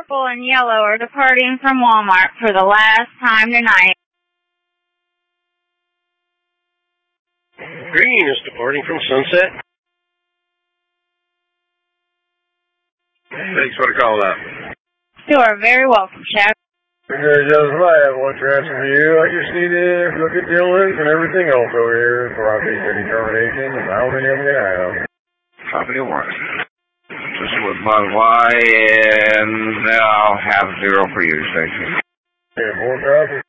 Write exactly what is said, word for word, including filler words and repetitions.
purple and yellow are departing from Walmart for the last time tonight. Green is departing from Sunset. Thanks for the call up. You are very welcome, Chef. Okay, Joseph, I have one transfer for you. I just need to look at the link and everything else over here before I make a determination of how many I'm going to have. Copy one. Just with my Y, and I'll have zero for you, Stacy. Okay, four thousand.